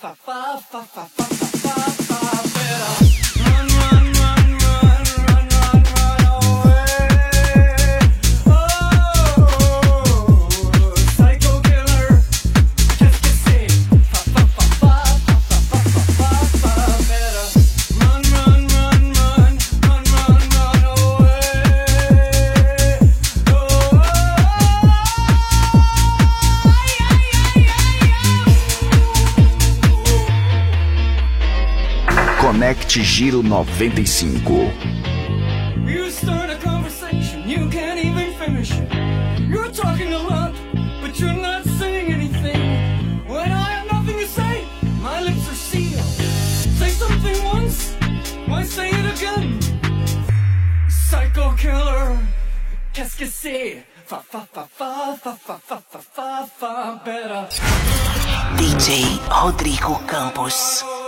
Connect Giro 95. You start a conversation, you can't even finish it. You're talking a lot, but you're not saying anything. When I have nothing to say, my lips are sealed. Say something once, why say it again? Psycho killer, qu'est-ce que c'est? Fa fa fa fa fa fa fa fa fa fa better. DJ Rodrigo Campos.